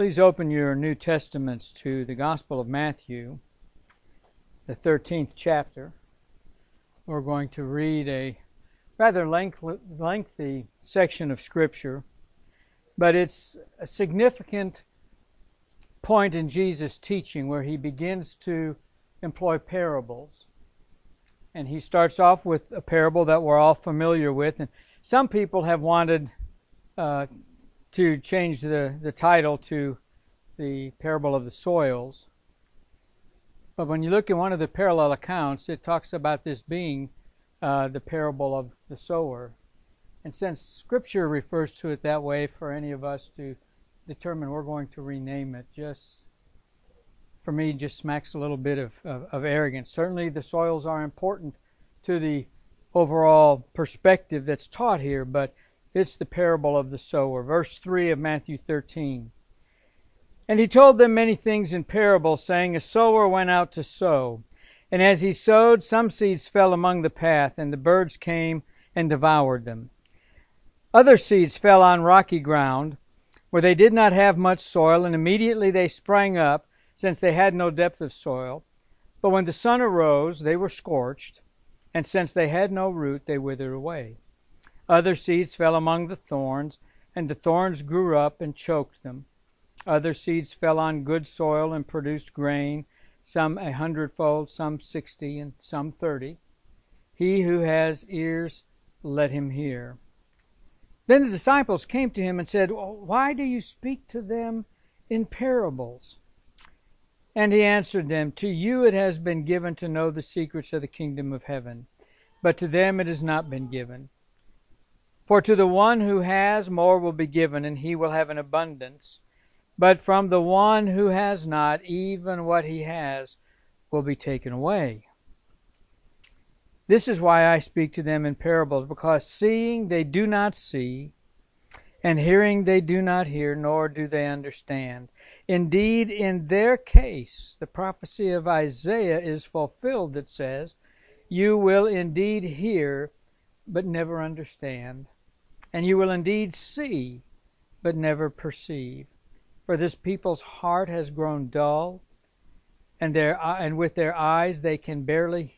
Please open your New Testaments to the Gospel of Matthew, the 13th chapter. We're going to read a rather lengthy section of Scripture, but it's a significant point in Jesus' teaching where he begins to employ parables. And he starts off with a parable that we're all familiar with, and some people have wanted to change the title to the parable of the soils. But when you look at one of the parallel accounts, it talks about this being the parable of the sower. And since Scripture refers to it that way, for any of us to determine we're going to rename it, just for me, just smacks a little bit of arrogance. Certainly the soils are important to the overall perspective that's taught here, but it's the parable of the sower. Verse 3 of Matthew 13. And he told them many things in parables, saying, A sower went out to sow. And as he sowed, some seeds fell among the path, and the birds came and devoured them. Other seeds fell on rocky ground, where they did not have much soil, and immediately they sprang up, since they had no depth of soil. But when the sun arose, they were scorched, and since they had no root, they withered away. Other seeds fell among the thorns, and the thorns grew up and choked them. Other seeds fell on good soil and produced grain, some 100-fold, some 60, and some 30. He who has ears, let him hear. Then the disciples came to him and said, Why do you speak to them in parables? And he answered them, To you it has been given to know the secrets of the kingdom of heaven, but to them it has not been given. For to the one who has, more will be given, and he will have an abundance. But from the one who has not, even what he has will be taken away. This is why I speak to them in parables, because seeing they do not see, and hearing they do not hear, nor do they understand. Indeed, in their case, the prophecy of Isaiah is fulfilled that says, You will indeed hear, but never understand. And you will indeed see, but never perceive. For this people's heart has grown dull, and with their ears they can barely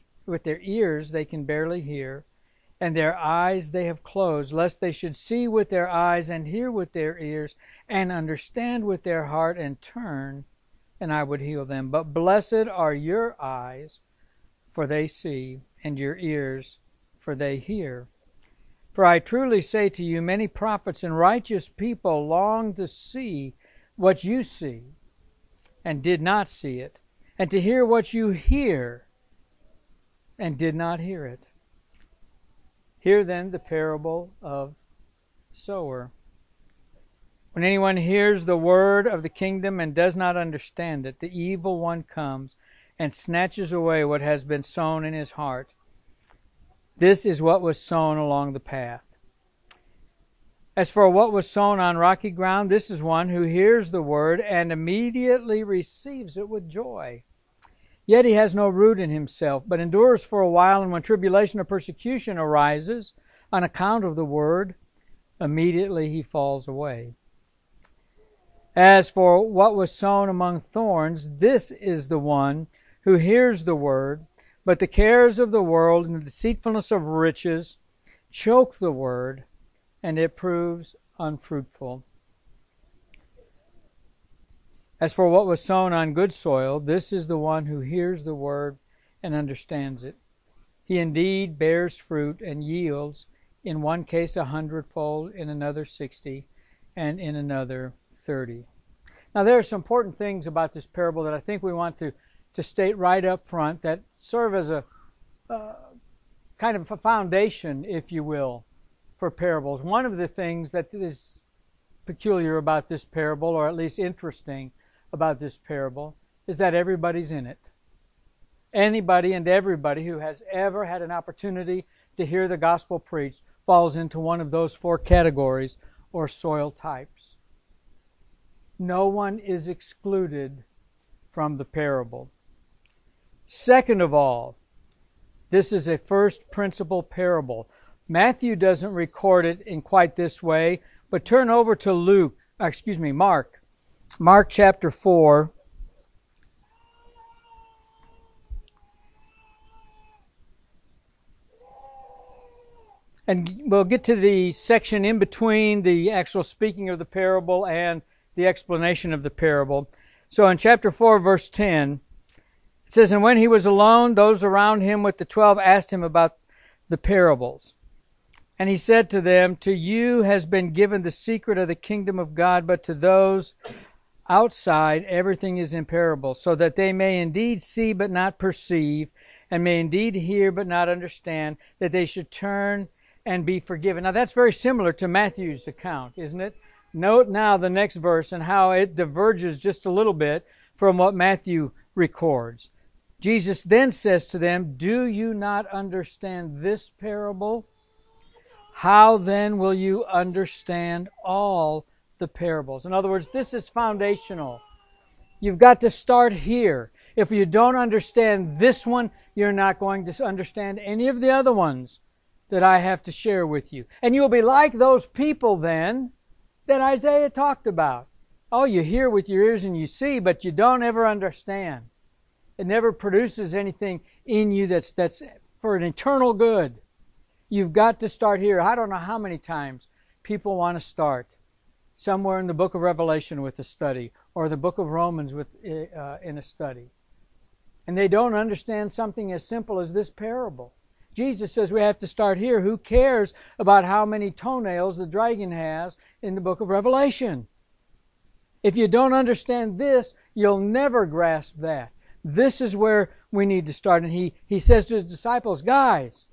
hear, and their eyes they have closed, lest they should see with their eyes and hear with their ears, and understand with their heart and turn, and I would heal them. But blessed are your eyes, for they see, and your ears, for they hear. For I truly say to you, many prophets and righteous people long to see what you see, and did not see it, and to hear what you hear, and did not hear it. Hear then the parable of the sower. When anyone hears the word of the kingdom and does not understand it, the evil one comes and snatches away what has been sown in his heart. This is what was sown along the path. As for what was sown on rocky ground, this is one who hears the word and immediately receives it with joy. Yet he has no root in himself, but endures for a while, and when tribulation or persecution arises on account of the word, immediately he falls away. As for what was sown among thorns, this is the one who hears the word, but the cares of the world and the deceitfulness of riches choke the word, and it proves unfruitful. As for what was sown on good soil, this is the one who hears the word and understands it. He indeed bears fruit and yields, in one case 100-fold, in another 60, and in another 30. Now there are some important things about this parable that I think we want to state right up front that serve as a kind of a foundation, if you will, for parables. One of the things that is peculiar about this parable, or at least interesting about this parable, is that everybody's in it. Anybody and everybody who has ever had an opportunity to hear the gospel preached falls into one of those four categories or soil types. No one is excluded from the parable. Second of all, this is a first principle parable. Matthew doesn't record it in quite this way, but turn over to Mark Mark chapter 4. And we'll get to the section in between the actual speaking of the parable and the explanation of the parable. So in chapter 4, verse 10, it says, "And when he was alone, those around him with the 12 asked him about the parables. And he said to them, To you has been given the secret of the kingdom of God, but to those outside everything is in parables, so that they may indeed see but not perceive, and may indeed hear but not understand, that they should turn and be forgiven." Now that's very similar to Matthew's account, isn't it? Note now the next verse and how it diverges just a little bit from what Matthew records. Jesus then says to them, "Do you not understand this parable? How then will you understand all the parables?" In other words, this is foundational. You've got to start here. If you don't understand this one, you're not going to understand any of the other ones that I have to share with you. And you'll be like those people then that Isaiah talked about. Oh, you hear with your ears and you see, but you don't ever understand. It never produces anything in you that's for an eternal good. You've got to start here. I don't know how many times people want to start somewhere in the book of Revelation with a study, or the book of Romans in a study. And they don't understand something as simple as this parable. Jesus says we have to start here. Who cares about how many toenails the dragon has in the book of Revelation? If you don't understand this, you'll never grasp that. This is where we need to start. And he says to his disciples, guys,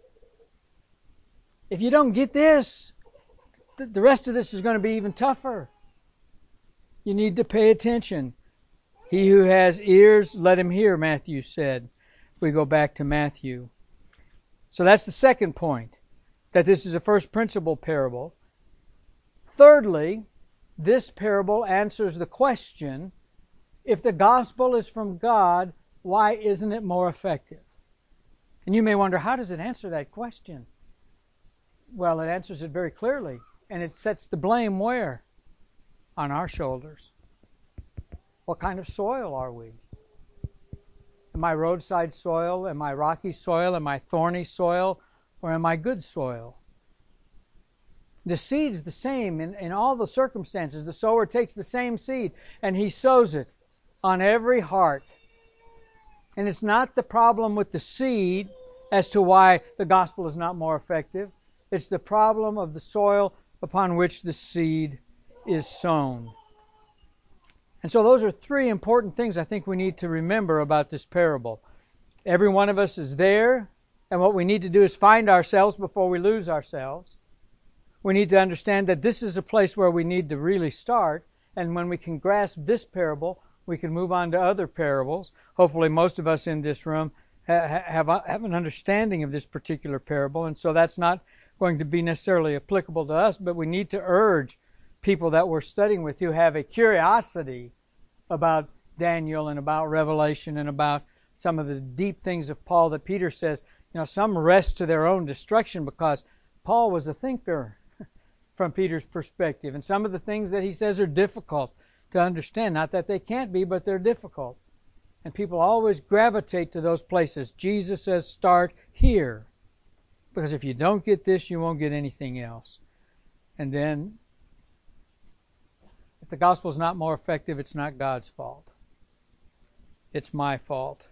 if you don't get this, the rest of this is going to be even tougher. You need to pay attention. He who has ears, let him hear, Matthew said. We go back to Matthew. So that's the second point, that this is a first principle parable. Thirdly, this parable answers the question, if the gospel is from God, why isn't it more effective? And you may wonder, how does it answer that question? Well, it answers it very clearly, and it sets the blame where? On our shoulders. What kind of soil are we? Am I roadside soil? Am I rocky soil? Am I thorny soil? Or am I good soil? The seed's the same in all the circumstances. The sower takes the same seed and he sows it on every heart. And it's not the problem with the seed as to why the gospel is not more effective. It's the problem of the soil upon which the seed is sown. And so those are three important things I think we need to remember about this parable. Every one of us is there, and what we need to do is find ourselves before we lose ourselves. We need to understand that this is a place where we need to really start, and when we can grasp this parable, we can move on to other parables. Hopefully most of us in this room have an understanding of this particular parable, and so that's not going to be necessarily applicable to us, but we need to urge people that we're studying with who have a curiosity about Daniel and about Revelation and about some of the deep things of Paul that Peter says, some rest to their own destruction because Paul was a thinker from Peter's perspective. And some of the things that he says are difficult to understand. Not that they can't be, but they're difficult. And people always gravitate to those places. Jesus says, start here. Because if you don't get this, you won't get anything else. And then if the gospel is not more effective, it's not God's fault. It's my fault.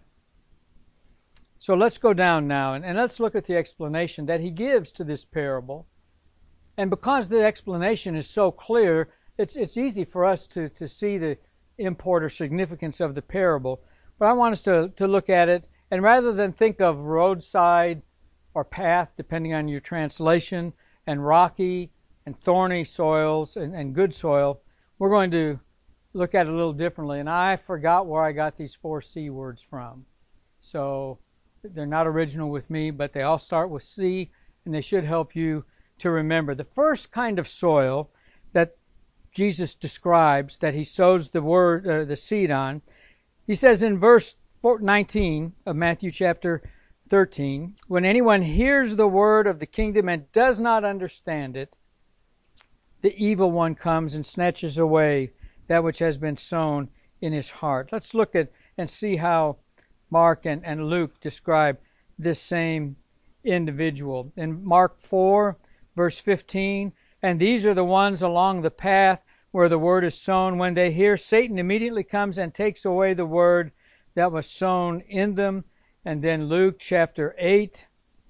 So let's go down now and let's look at the explanation that he gives to this parable. And because the explanation is so clear, it's easy for us to see the import or significance of the parable. But I want us to look at it, and rather than think of roadside or path, depending on your translation, and rocky and thorny soils and good soil, we're going to look at it a little differently. And I forgot where I got these 4 C words from. So they're not original with me, but they all start with C, and they should help you to remember. The first kind of soil that Jesus describes, that he sows the seed on, he says in verse 19 of Matthew chapter 13, when anyone hears the word of the kingdom and does not understand it, the evil one comes and snatches away that which has been sown in his heart. Let's look at and see how Mark and Luke describe this same individual. In Mark 4, verse 15, and these are the ones along the path where the word is sown. When they hear, Satan immediately comes and takes away the word that was sown in them. And then Luke chapter 8.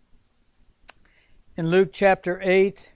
In Luke chapter 8,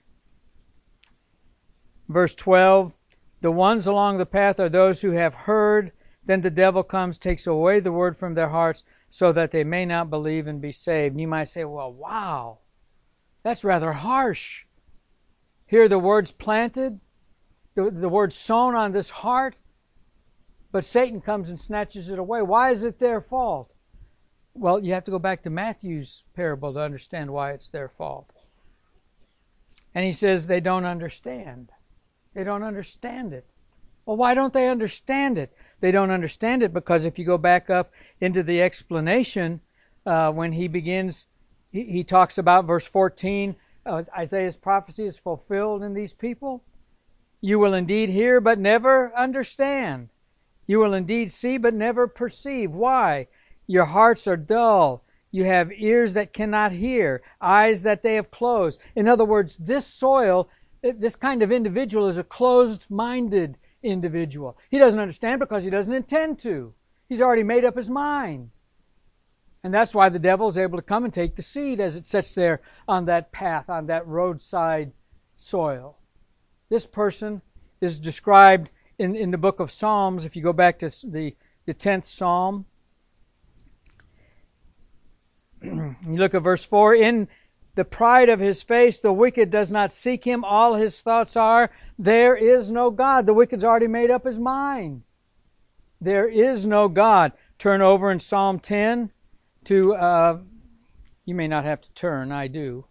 verse 12, the ones along the path are those who have heard. Then the devil comes, takes away the word from their hearts, so that they may not believe and be saved. And you might say, well, wow, that's rather harsh. Here the word's planted, the word's sown on this heart, but Satan comes and snatches it away. Why is it their fault? Well, you have to go back to Matthew's parable to understand why it's their fault. And he says they don't understand. They don't understand it. Well, why don't they understand it? They don't understand it because if you go back up into the explanation, when he begins, he talks about verse 14, Isaiah's prophecy is fulfilled in these people. You will indeed hear, but never understand. You will indeed see, but never perceive. Why? Your hearts are dull. You have ears that cannot hear, eyes that they have closed. In other words, this soil, this kind of individual is a closed-minded individual. He doesn't understand because he doesn't intend to. He's already made up his mind. And that's why the devil is able to come and take the seed as it sits there on that path, on that roadside soil. This person is described in the book of Psalms. If you go back to the 10th Psalm, you look at verse 4, in the pride of his face, the wicked does not seek him. All his thoughts are, there is no God. The wicked's already made up his mind. There is no God. Turn over in Psalm 10 to, you may not have to turn, I do.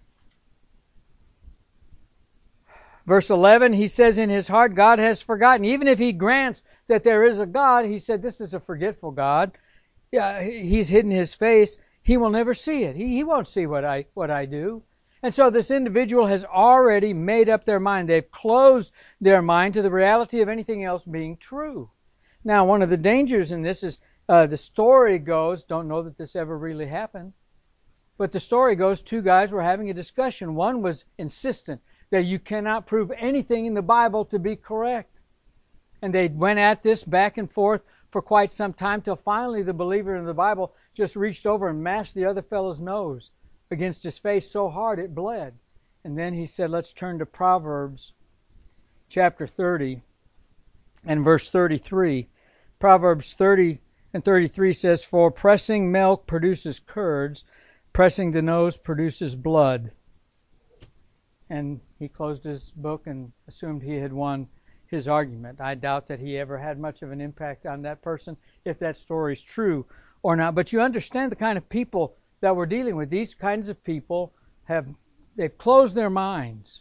Verse 11, he says in his heart, God has forgotten. Even if he grants that there is a God, he said, this is a forgetful God. He's hidden his face. He will never see it. He won't see what I do. And so this individual has already made up their mind. They've closed their mind to the reality of anything else being true. Now, one of the dangers in this is the story goes, don't know that this ever really happened, but the story goes, two guys were having a discussion. One was insistent that you cannot prove anything in the Bible to be correct. And they went at this back and forth for quite some time till finally the believer in the Bible just reached over and mashed the other fellow's nose against his face so hard it bled. And then he said, let's turn to Proverbs chapter 30 and verse 33. Proverbs 30 and 33 says, for pressing milk produces curds, pressing the nose produces blood. And he closed his book and assumed he had won his argument. I doubt that he ever had much of an impact on that person, if that story is true or not. But you understand the kind of people that we're dealing with. These kinds of people they've closed their minds.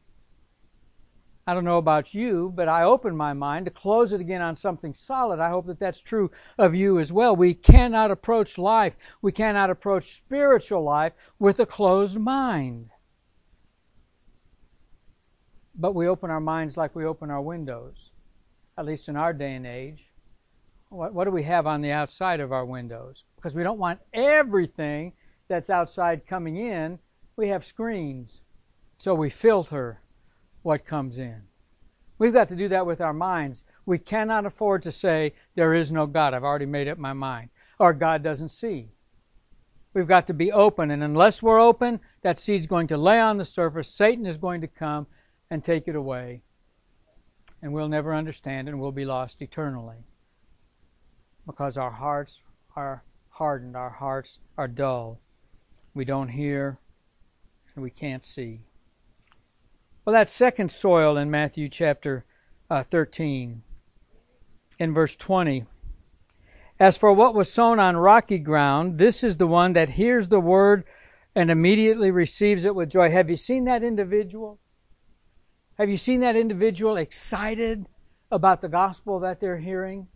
I don't know about you, but I open my mind to close it again on something solid. I hope that that's true of you as well. We cannot approach life, we cannot approach spiritual life with a closed mind. But we open our minds like we open our windows, at least in our day and age. What do we have on the outside of our windows? Because we don't want everything that's outside coming in. We have screens, so we filter what comes in. We've got to do that with our minds. We cannot afford to say, there is no God. I've already made up my mind. Or God doesn't see. We've got to be open, and unless we're open, that seed's going to lay on the surface. Satan is going to come and take it away. And we'll never understand, and we'll be lost eternally. Because our hearts are hardened, our hearts are dull. We don't hear, and we can't see. Well, that second soil in Matthew chapter 13, in verse 20. As for what was sown on rocky ground, this is the one that hears the word and immediately receives it with joy. Have you seen that individual? Have you seen that individual excited about the gospel that they're hearing?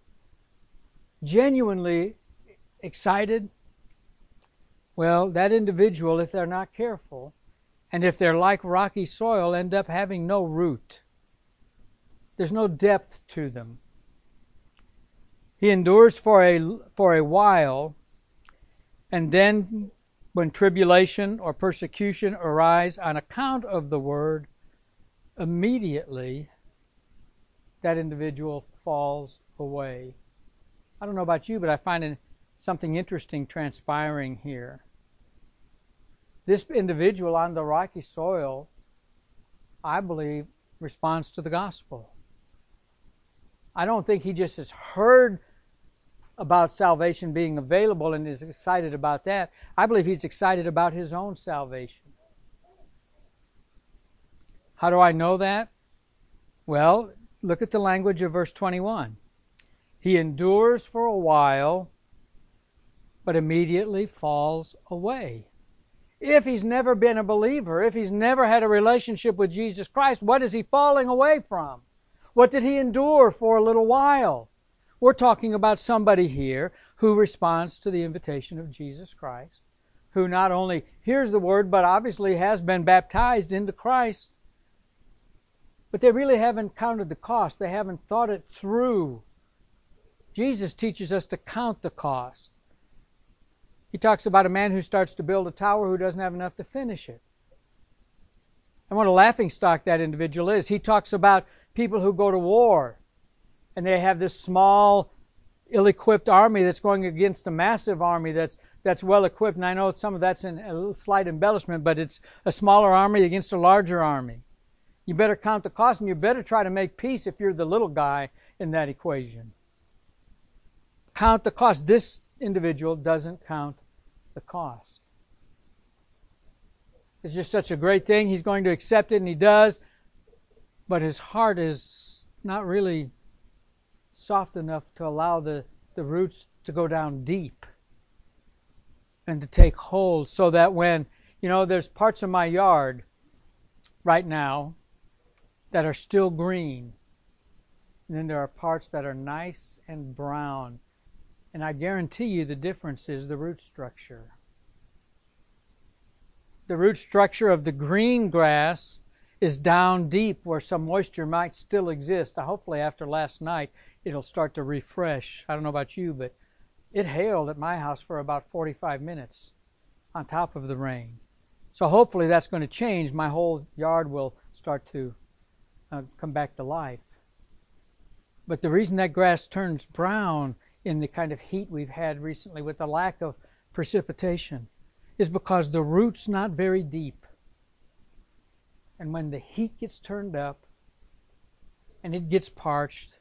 Genuinely excited? Well, that individual, if they're not careful, and if they're like rocky soil, end up having no root. There's no depth to them. He endures for a while, and then when tribulation or persecution arise on account of the word, immediately that individual falls away. I don't know about you, but I find something interesting transpiring here. This individual on the rocky soil, I believe, responds to the gospel. I don't think he just has heard about salvation being available and is excited about that. I believe he's excited about his own salvation. How do I know that? Well, look at the language of verse 21. He endures for a while, but immediately falls away. If he's never been a believer, if he's never had a relationship with Jesus Christ, what is he falling away from? What did he endure for a little while? We're talking about somebody here who responds to the invitation of Jesus Christ, who not only hears the word, but obviously has been baptized into Christ. But they really haven't counted the cost. They haven't thought it through. Jesus teaches us to count the cost. He talks about a man who starts to build a tower who doesn't have enough to finish it. And what a laughingstock that individual is. He talks about people who go to war and they have this small, ill-equipped army that's going against a massive army that's well-equipped. And I know some of that's a slight embellishment, but it's a smaller army against a larger army. You better count the cost, and you better try to make peace if you're the little guy in that equation. Count the cost. This individual doesn't count the cost. It's just such a great thing. He's going to accept it, and he does. But his heart is not really soft enough to allow the roots to go down deep and to take hold, so that when, there's parts of my yard right now that are still green, and then there are parts that are nice and brown. And I guarantee you the difference is the root structure. The root structure of the green grass is down deep where some moisture might still exist. Hopefully after last night it'll start to refresh. I don't know about you, but it hailed at my house for about 45 minutes on top of the rain. So hopefully that's going to change. My whole yard will start to come back to life. But the reason that grass turns brown in the kind of heat we've had recently with the lack of precipitation is because the root's not very deep. And when the heat gets turned up and it gets parched,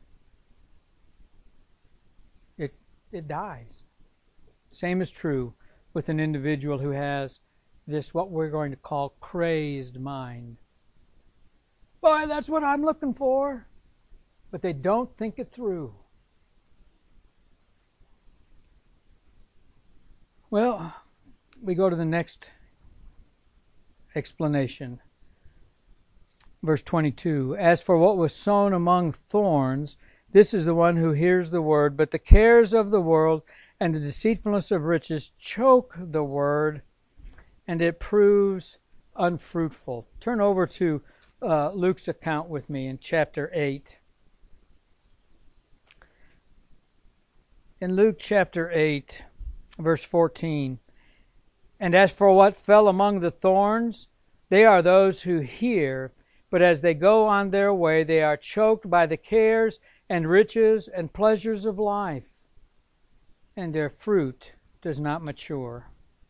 it dies. Same is true with an individual who has this, what we're going to call, crazed mind. Boy, that's what I'm looking for. But they don't think it through. Well, we go to the next explanation. Verse 22, as for what was sown among thorns, this is the one who hears the word, but the cares of the world and the deceitfulness of riches choke the word, and it proves unfruitful. Turn over to Luke's account with me in chapter 8. In Luke chapter 8, verse 14, and as for what fell among the thorns, they are those who hear, but as they go on their way, they are choked by the cares and riches and pleasures of life, and their fruit does not mature.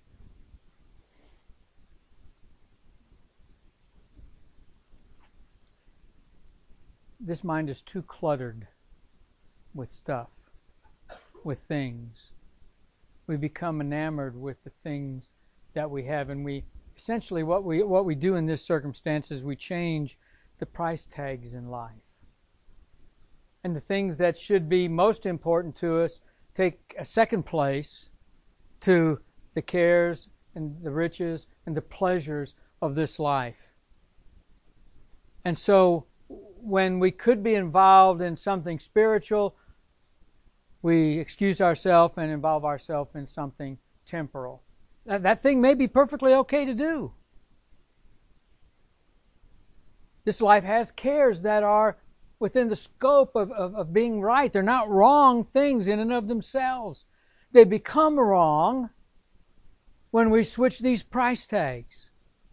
This mind is too cluttered with stuff, with things. We become enamored with the things that we have, and we essentially what we do in this circumstance is we change the price tags in life. And the things that should be most important to us take a second place to the cares and the riches and the pleasures of this life. And so when we could be involved in something spiritual, we excuse ourselves and involve ourselves in something temporal. That thing may be perfectly okay to do. This life has cares that are within the scope of being right. They're not wrong things in and of themselves. They become wrong when we switch these price tags.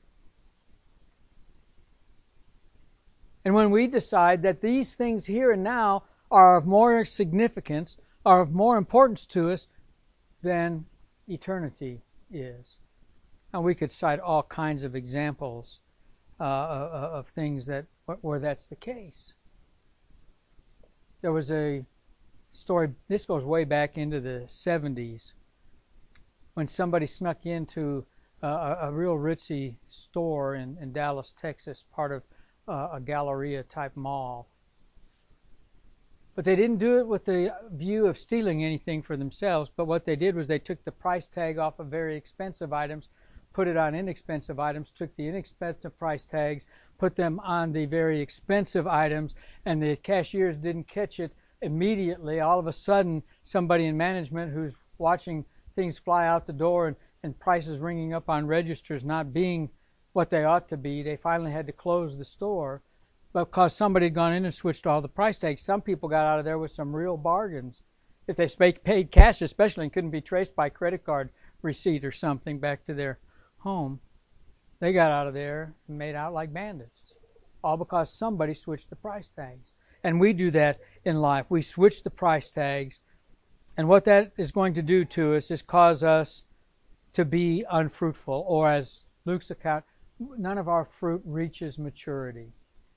And when we decide that these things here and now are of more significance, are of more importance to us than eternity is. And we could cite all kinds of examples of things where that's the case. There was a story, this goes way back into the 70s, when somebody snuck into a real ritzy store in Dallas, Texas, part of a Galleria-type mall. But they didn't do it with the view of stealing anything for themselves, but what they did was they took the price tag off of very expensive items, put it on inexpensive items, took the inexpensive price tags, put them on the very expensive items, and the cashiers didn't catch it immediately. All of a sudden, somebody in management who's watching things fly out the door and prices ringing up on registers not being what they ought to be, they finally had to close the store because somebody had gone in and switched all the price tags. Some people got out of there with some real bargains. If they paid cash especially and couldn't be traced by credit card receipt or something back to their home, they got out of there and made out like bandits. All because somebody switched the price tags. And we do that in life. We switch the price tags, and what that is going to do to us is cause us to be unfruitful, or as Luke's account, none of our fruit reaches maturity.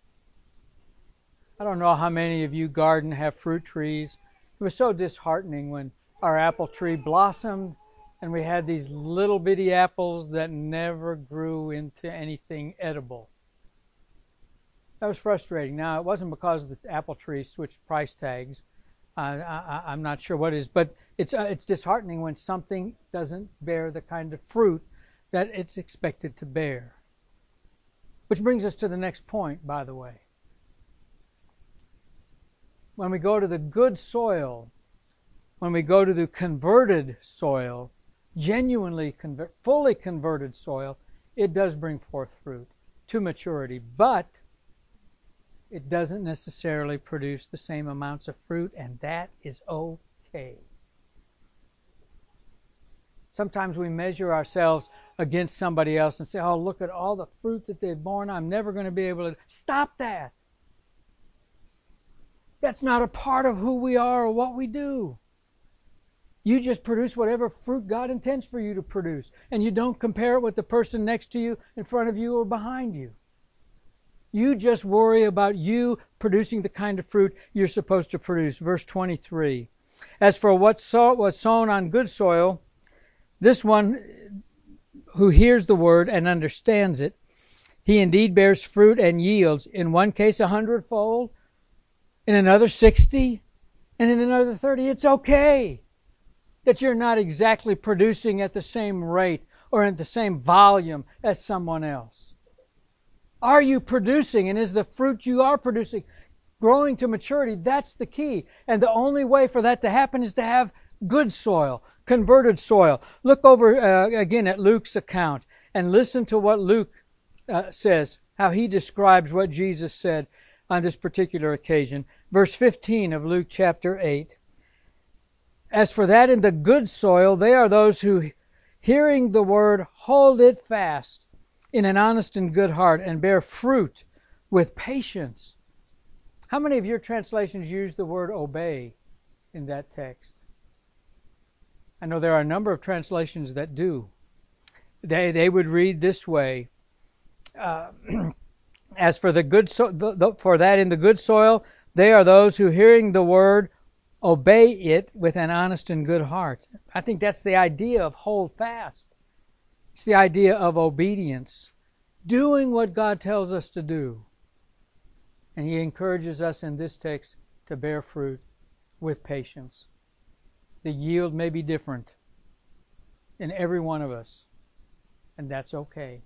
I don't know how many of you garden have fruit trees. It was so disheartening when our apple tree blossomed and we had these little bitty apples that never grew into anything edible. That was frustrating. Now, it wasn't because the apple tree switched price tags. I'm not sure what it is, but it's disheartening when something doesn't bear the kind of fruit that it's expected to bear. Which brings us to the next point, by the way. When we go to the good soil, when we go to the converted soil, genuinely fully converted soil, it does bring forth fruit to maturity, but it doesn't necessarily produce the same amounts of fruit, and that is okay. Sometimes we measure ourselves against somebody else and say, oh, look at all the fruit that they've borne. I'm never going to be able to. Stop that. That's not a part of who we are or what we do. You just produce whatever fruit God intends for you to produce. And you don't compare it with the person next to you, in front of you, or behind you. You just worry about you producing the kind of fruit you're supposed to produce. Verse 23. As for what was sown on good soil, this one who hears the word and understands it, he indeed bears fruit and yields, in one case 100-fold, in another 60, and in another 30. It's okay that you're not exactly producing at the same rate or at the same volume as someone else. Are you producing, and is the fruit you are producing growing to maturity? That's the key. And the only way for that to happen is to have good soil, converted soil. Look over again at Luke's account and listen to what Luke says, how he describes what Jesus said on this particular occasion. Verse 15 of Luke chapter 8. As for that in the good soil, they are those who, hearing the word, hold it fast in an honest and good heart and bear fruit with patience. How many of your translations use the word obey in that text? I know there are a number of translations that do. They would read this way. As for the good for that in the good soil, they are those who, hearing the word, obey it with an honest and good heart. I think that's the idea of hold fast. It's the idea of obedience, doing what God tells us to do. And He encourages us in this text to bear fruit with patience. The yield may be different in every one of us, and that's okay.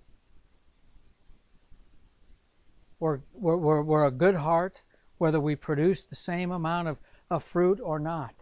We're a good heart, whether we produce the same amount of fruit or not.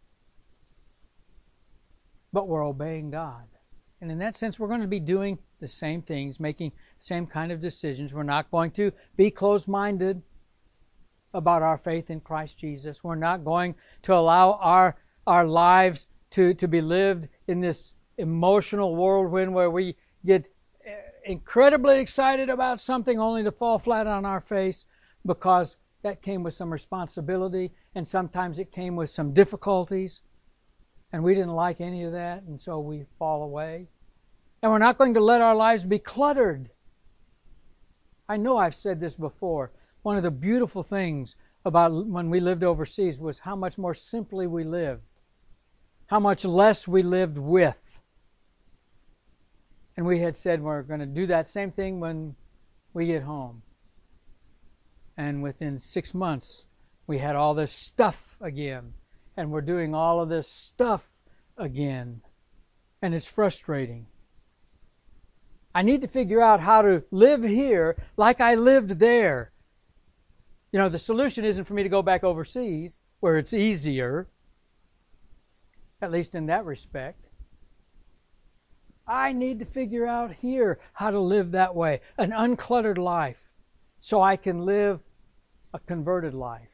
But we're obeying God. And in that sense, we're going to be doing the same things, making the same kind of decisions. We're not going to be closed-minded about our faith in Christ Jesus. We're not going to allow our lives to be lived in this emotional whirlwind where we get incredibly excited about something only to fall flat on our face, because that came with some responsibility, and sometimes it came with some difficulties, and we didn't like any of that, and so we fall away. And we're not going to let our lives be cluttered. I know I've said this before. One of the beautiful things about when we lived overseas was how much more simply we lived, how much less we lived with. And we had said we're going to do that same thing when we get home. And within 6 months, we had all this stuff again. And we're doing all of this stuff again. And it's frustrating. I need to figure out how to live here like I lived there. You know, the solution isn't for me to go back overseas, where it's easier, at least in that respect. I need to figure out here how to live that way, an uncluttered life, so I can live a converted life.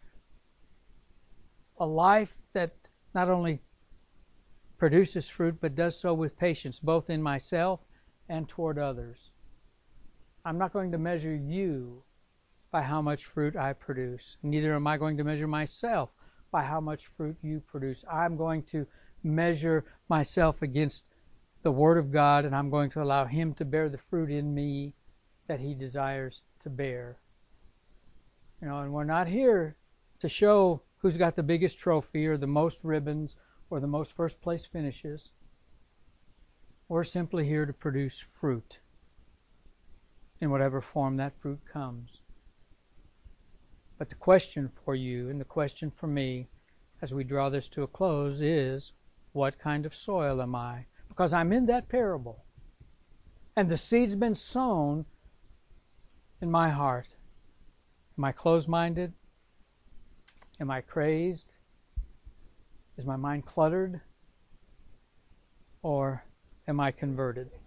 A life that not only produces fruit, but does so with patience, both in myself and toward others. I'm not going to measure you by how much fruit I produce. Neither am I going to measure myself by how much fruit you produce. I'm going to measure myself against the Word of God, and I'm going to allow Him to bear the fruit in me that He desires to bear. You know, and we're not here to show who's got the biggest trophy or the most ribbons or the most first place finishes. We're simply here to produce fruit in whatever form that fruit comes. But the question for you and the question for me as we draw this to a close is, what kind of soil am I? Because I'm in that parable. And the seed's been sown in my heart. Am I closed-minded? Am I crazed? Is my mind cluttered? Or am I converted?